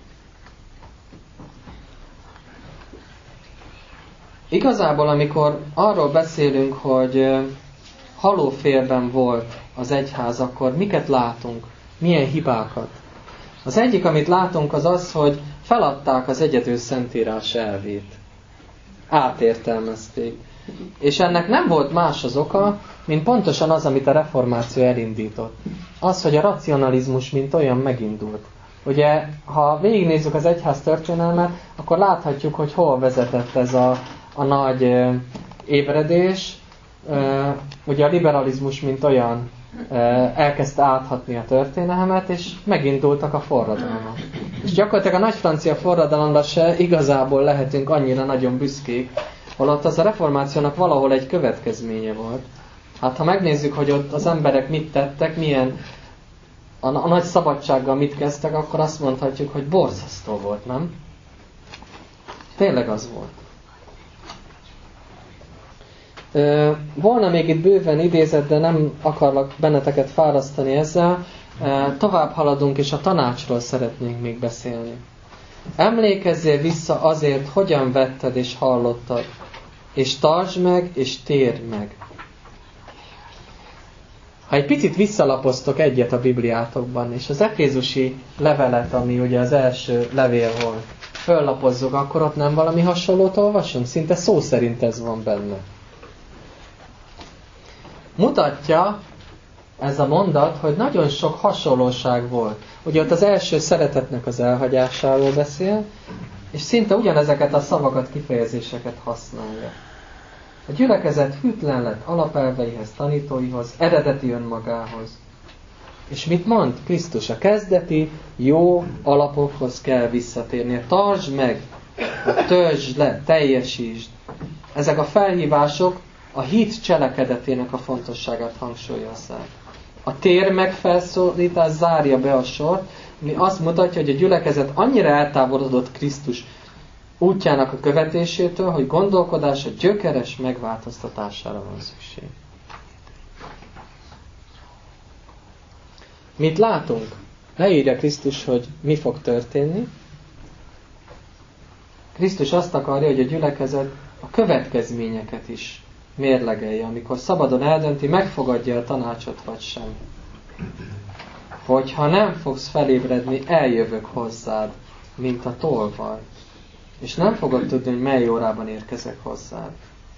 Igazából, amikor arról beszélünk, hogy halóférben volt az egyház, akkor miket látunk? Milyen hibákat? Az egyik, amit látunk, az az, hogy feladták az egyedül szentírás elvét. Átértelmezték. És ennek nem volt más az oka, mint pontosan az, amit a reformáció elindított. Az, hogy a racionalizmus mint olyan megindult. Ugye, ha végignézzük az egyház történelmet, akkor láthatjuk, hogy hol vezetett ez a, a nagy e, ébredés. E, ugye a liberalizmus mint olyan e, elkezdte áthatni a történelmet, és megindultak a forradalmak. És gyakorlatilag a nagy francia forradalomra se igazából lehetünk annyira nagyon büszkék, holott az a reformációnak valahol egy következménye volt. Hát ha megnézzük, hogy ott az emberek mit tettek, milyen a, a nagy szabadsággal mit kezdtek, akkor azt mondhatjuk, hogy borzasztó volt, nem? Tényleg az volt. E, volna még itt bőven idézet, de nem akarlak benneteket fárasztani ezzel. E, tovább haladunk, és a tanácsról szeretnénk még beszélni. Emlékezzél vissza azért, hogyan vetted és hallottad, és tartsd meg, és térd meg. Ha egy picit visszalapoztok egyet a Bibliátokban, és az efézusi levelet, ami ugye az első levél volt, föllapozzuk, akkor ott nem valami hasonlót olvasunk? Szinte szó szerint ez van benne. Mutatja ez a mondat, hogy nagyon sok hasonlóság volt. Ugye ott az első szeretetnek az elhagyásáról beszél, és szinte ugyanezeket a szavakat, kifejezéseket használja. A gyülekezet hűtlen lett alapelveihez, tanítóihoz, eredeti önmagához. És mit mond Krisztus? A kezdeti jó alapokhoz kell visszatérnie. Tartsd meg, töltsd le, teljesítsd. Ezek a felhívások a hit cselekedetének a fontosságát hangsúlyozzák. A tér megfelszólítás zárja be a sort, ami azt mutatja, hogy a gyülekezet annyira eltávolodott Krisztus útjának a követésétől, hogy gondolkodása gyökeres megváltoztatására van szükség. Mit látunk? Leírja Krisztus, hogy mi fog történni. Krisztus azt akarja, hogy a gyülekezet a következményeket is mérlegelje, amikor szabadon eldönti, megfogadja a tanácsot vagy sem. Hogyha nem fogsz felébredni, eljövök hozzád, mint a tolvaj. És nem fogod tudni, hogy mely órában érkezek hozzád.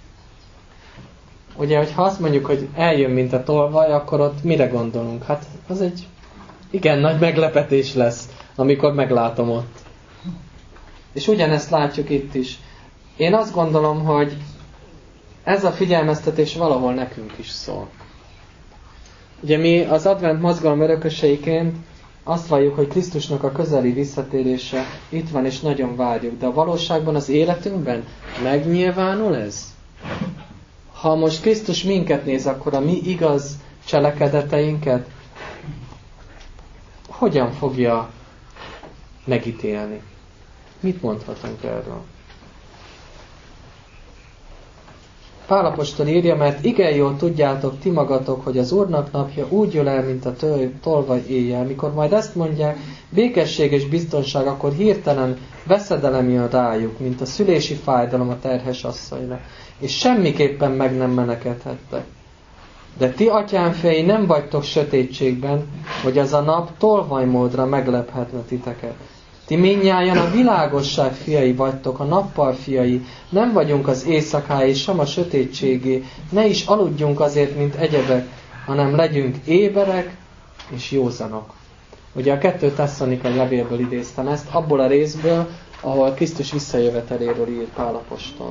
Ugye, hogyha azt mondjuk, hogy eljön, mint a tolvaj, akkor ott mire gondolunk? Hát az egy igen nagy meglepetés lesz, amikor meglátom ott. És ugyanezt látjuk itt is. Én azt gondolom, hogy ez a figyelmeztetés valahol nekünk is szól. Ugye mi az advent mozgalom örököseiként azt valljuk, hogy Krisztusnak a közeli visszatérése itt van, és nagyon várjuk. De a valóságban, az életünkben megnyilvánul ez? Ha most Krisztus minket néz, akkor a mi igaz cselekedeteinket hogyan fogja megítélni? Mit mondhatunk erről? Pál apostol írja, mert igen jól tudjátok ti magatok, hogy az Úrnak napja úgy jön el, mint a tolvaj éjjel. Mikor majd ezt mondják, békesség és biztonság, akkor hirtelen veszedelem jön rájuk, mint a szülési fájdalom a terhes asszonyra. És semmiképpen meg nem menekedhettek. De ti, atyámfiai, nem vagytok sötétségben, hogy az a nap tolvajmódra meglephetne titeket. Ti mindnyájan a világosság fiai vagytok, a nappal fiai, nem vagyunk az éjszakái, sem a sötétségé, ne is aludjunk azért, mint egyebek, hanem legyünk éberek és józanok. Ugye a kettő Tesszalonikai levélből idéztem ezt, abból a részből, ahol Krisztus visszajöveteléről ír Pál apostol.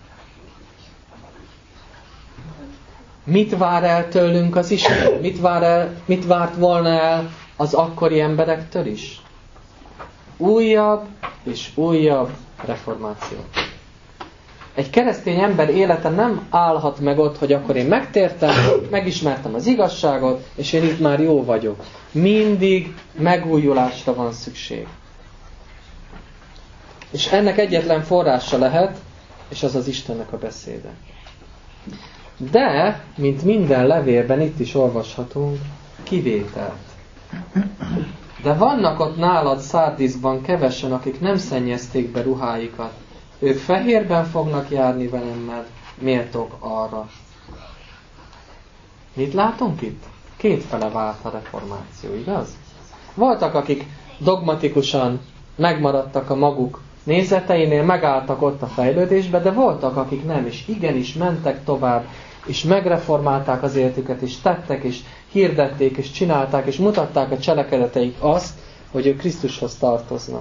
Mit vár el tőlünk az Isten? Mit, vár el, mit várt volna el az akkori emberektől is? Újabb és újabb reformáció. Egy keresztény ember élete nem állhat meg ott, hogy akkor én megtértem, megismertem az igazságot, és én itt már jó vagyok. Mindig megújulásra van szükség. És ennek egyetlen forrása lehet, és az az Istennek a beszéde. De, mint minden levélben itt is olvashatunk, kivételt. De vannak ott nálad Szárdiszban kevesen, akik nem szennyezték be ruháikat. Ők fehérben fognak járni velem, mert méltók arra. Mit látunk itt? Kétfele vált a reformáció, igaz? Voltak, akik dogmatikusan megmaradtak a maguk nézeteinél, megálltak ott a fejlődésbe, de voltak, akik nem, és igenis mentek tovább, és megreformálták az életüket, és tettek, és hirdették, és csinálták, és mutatták a cselekedeteik azt, hogy ők Krisztushoz tartoznak.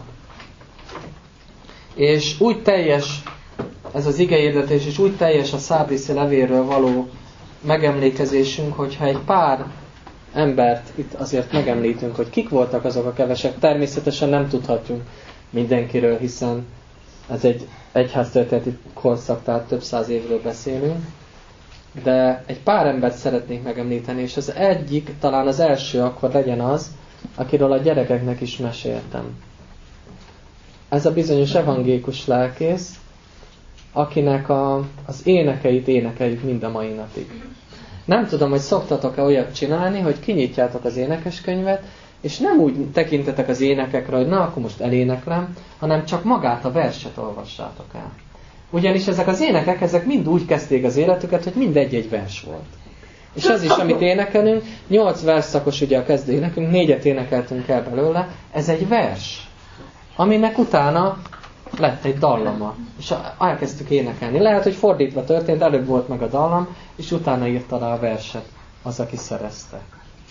És úgy teljes ez az igehirdetés, és úgy teljes a szárdiszi levélről való megemlékezésünk, hogyha egy pár embert itt azért megemlítünk, hogy kik voltak azok a kevesek, természetesen nem tudhatjuk mindenkiről, hiszen ez egy egyháztörténeti korszak, tehát több száz évről beszélünk, de egy pár embert szeretnék megemlíteni, és az egyik, talán az első akkor legyen az, akiről a gyerekeknek is meséltem. Ez a bizonyos evangélikus lelkész, akinek a, az énekeit énekeljük mind a mai napig. Nem tudom, hogy szoktatok-e olyat csinálni, hogy kinyitjátok az énekeskönyvet, és nem úgy tekintetek az énekekre, hogy na, akkor most eléneklem, hanem csak magát a verset olvassátok el. Ugyanis ezek az énekek, ezek mind úgy kezdték az életüket, hogy mind egy-egy vers volt. És ez is, amit énekelünk, nyolc versszakos ugye a kezdő énekünk, négyet énekeltünk el belőle, ez egy vers, aminek utána lett egy dallama, és elkezdtük énekelni. Lehet, hogy fordítva történt, előbb volt meg a dallam, és utána írta rá a verset az, aki szerezte.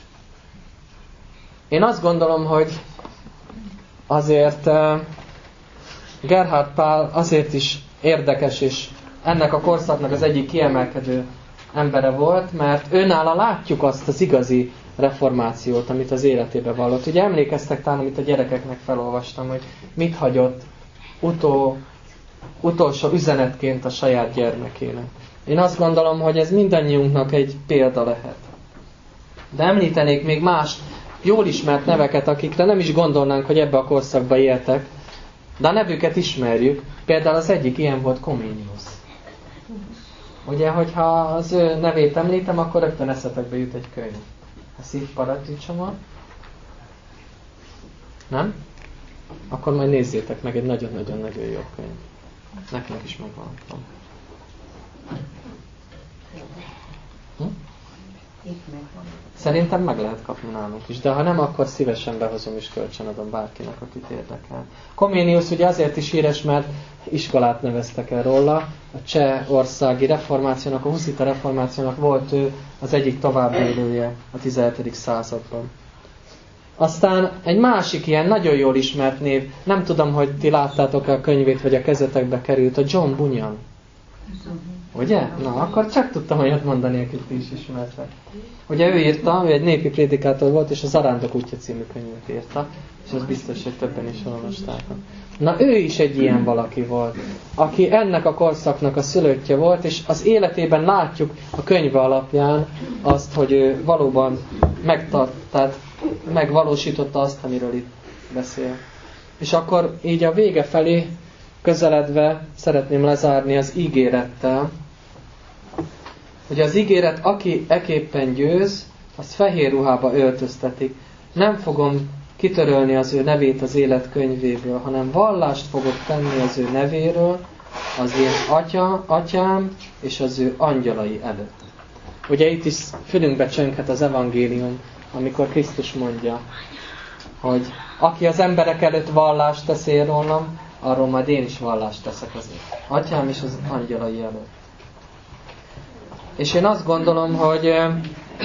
Én azt gondolom, hogy azért Gerhard Pál azért is érdekes, és ennek a korszaknak az egyik kiemelkedő embere volt, mert őnála látjuk azt az igazi reformációt, amit az életébe vallott. Ugye emlékeztek talán, amit a gyerekeknek felolvastam, hogy mit hagyott utol, utolsó üzenetként a saját gyermekének. Én azt gondolom, hogy ez mindannyiunknak egy példa lehet. De említenék még más jól ismert neveket, akikre nem is gondolnánk, hogy ebbe a korszakba éltek, de a nevüket ismerjük. Például az egyik ilyen volt Comenius. Ugye, hogyha az ő nevét említem, akkor rögtön eszetekbe jut egy könyv. A Szívparadicsoma. Nem? Akkor majd nézzétek meg, egy nagyon-nagyon-nagyon jó könyv. Nekem is megvan. Hm? Szerintem meg lehet kapni nálunk is, de ha nem, akkor szívesen behozom és kölcsönadom bárkinek, akit érdekel. Comenius ugye azért is híres, mert iskolát neveztek el róla. A csehországi reformációnak, a huszita reformációnak volt ő az egyik továbbélője a tizenhetedik században. Aztán egy másik ilyen nagyon jól ismert név, nem tudom, hogy ti láttátok a könyvét, vagy a kezetekbe került, a John Bunyan. Ugye? Na, akkor csak tudtam olyat mondani, akit ti is ismertek. Ugye ő írta, ő egy népi prédikátor volt, és a Zarándok útja című könyvet írta, és az biztos, hogy többen is olvasták. Na, ő is egy ilyen valaki volt, aki ennek a korszaknak a szülöttje volt, és az életében látjuk a könyve alapján azt, hogy ő valóban megtart, tehát megvalósította azt, amiről itt beszél. És akkor így a vége felé közeledve szeretném lezárni az ígérettel, hogy az ígéret, aki eképpen győz, azt fehér ruhába öltöztetik. Nem fogom kitörölni az ő nevét az élet könyvéből, hanem vallást fogok tenni az ő nevéről, az én atya, atyám és az ő angyalai előtt. Ugye itt is fülünkbe csönghet az evangélium, amikor Krisztus mondja, hogy aki az emberek előtt vallást tesz rólam, arról majd én is vallást teszek az atyám és az angyalai előtt. És én azt gondolom, hogy uh,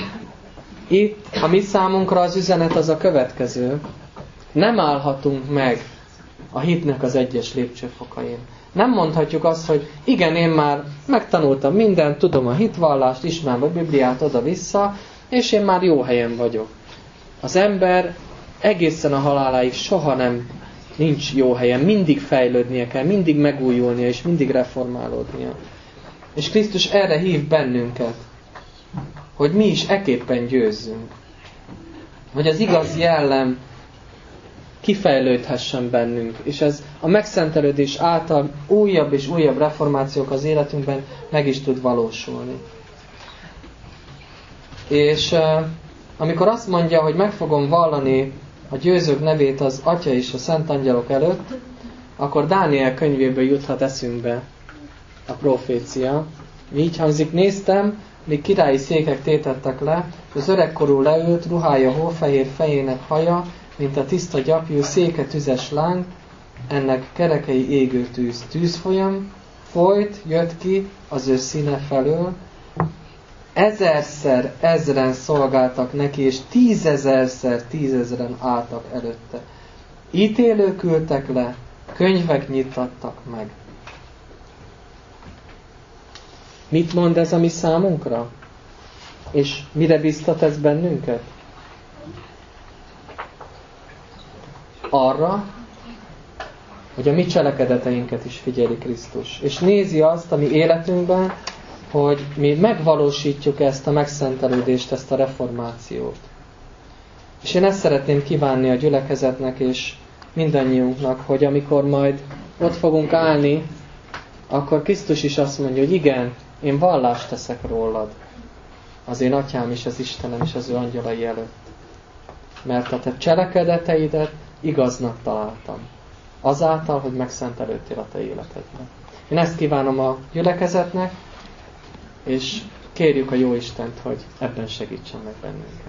itt a mi számunkra az üzenet az a következő. Nem állhatunk meg a hitnek az egyes lépcsőfokain. Nem mondhatjuk azt, hogy igen, én már megtanultam mindent, tudom a hitvallást, ismerem a Bibliát oda-vissza, és én már jó helyen vagyok. Az ember egészen a haláláig soha nem nincs jó helyen, mindig fejlődnie kell, mindig megújulnia és mindig reformálódnia. És Krisztus erre hív bennünket, hogy mi is eképpen győzzünk. Hogy az igaz jellem kifejlődhessen bennünk, és ez a megszentelődés által újabb és újabb reformációk az életünkben meg is tud valósulni. És uh, amikor azt mondja, hogy meg fogom vallani a győzők nevét az Atya és a Szent Angyalok előtt, akkor Dániel könyvéből juthat eszünkbe a profécia. Így hangzik, néztem, míg királyi székek tétettek le, az öregkorú leült, ruhája hófehér, fejének haja, mint a tiszta gyapjú, széke tüzes láng, ennek kerekei égő tűz. Tűzfolyam folyt, jött ki az ő színe felől, ezerszer ezren szolgáltak neki, és tízezerszer tízezren álltak előtte. Ítélők ültek le, könyvek nyittattak meg. Mit mond ez a mi számunkra? És mire biztat ez bennünket? Arra, hogy a mi cselekedeteinket is figyeli Krisztus. És nézi azt a mi életünkben, hogy mi megvalósítjuk ezt a megszentelődést, ezt a reformációt. És én ezt szeretném kívánni a gyülekezetnek és mindannyiunknak, hogy amikor majd ott fogunk állni, akkor Krisztus is azt mondja, hogy igen, én vallást teszek rólad, az én atyám és az Istenem és az ő angyalai előtt. Mert a te cselekedeteidet igaznak találtam. Azáltal, hogy megszentelődtél a te életedben. Én ezt kívánom a gyülekezetnek, és kérjük a Jóistent, hogy ebben segítsen meg bennünket.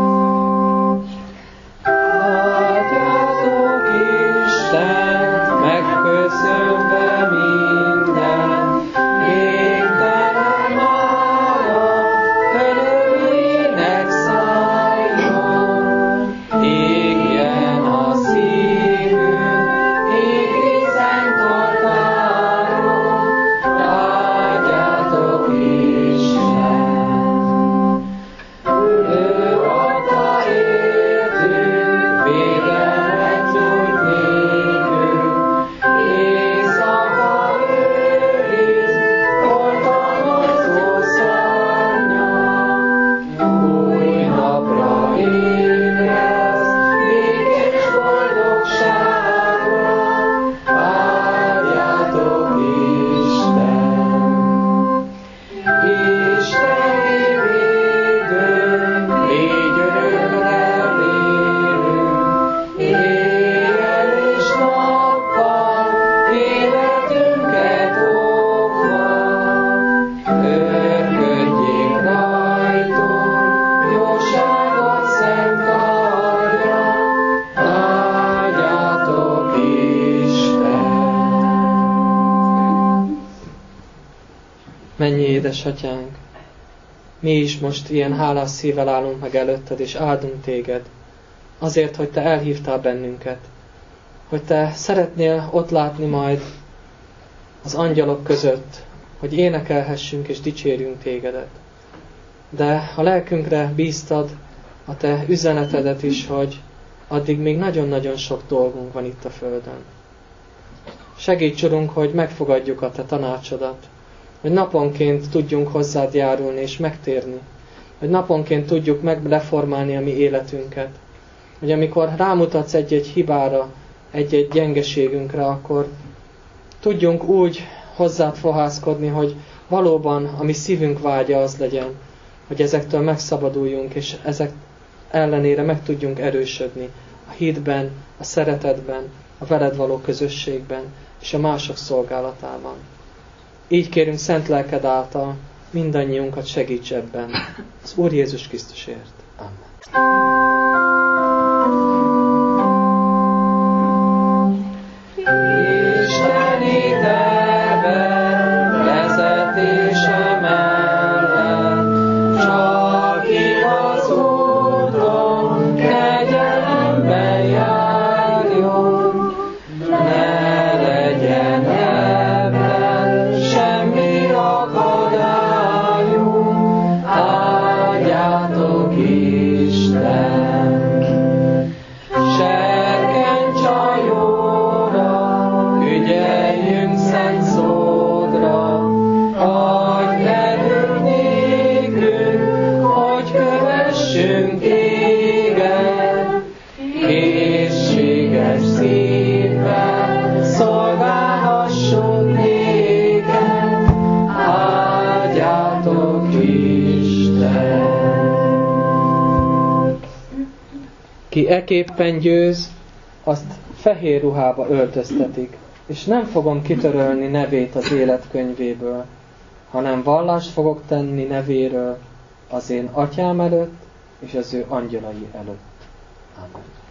Áldjátok Istent, Mennyi édesatyánk, mi is most ilyen hálás szívvel állunk meg előtted, és áldunk téged, azért, hogy te elhívtál bennünket, hogy te szeretnél ott látni majd az angyalok között, hogy énekelhessünk és dicsérjünk tégedet. De a lelkünkre bíztad a te üzenetedet is, hogy addig még nagyon-nagyon sok dolgunk van itt a földön. Segíts, Urunk, hogy megfogadjuk a te tanácsodat, hogy naponként tudjunk hozzád járulni és megtérni, hogy naponként tudjuk megreformálni a mi életünket, hogy amikor rámutatsz egy-egy hibára, egy-egy gyengeségünkre, akkor tudjunk úgy hozzád fohászkodni, hogy valóban a mi szívünk vágya az legyen, hogy ezektől megszabaduljunk, és ezek ellenére meg tudjunk erősödni a hitben, a szeretetben, a veled való közösségben, és a mások szolgálatában. Így kérünk szent lelked által, mindannyiunkat segíts ebben. Az Úr Jézus Krisztusért. Amen. Ki eképpen győz, azt fehér ruhába öltöztetik, és nem fogom kitörölni nevét az életkönyvéből, hanem vallást fogok tenni nevéről az én atyám előtt, és az ő angyalai előtt. Amen.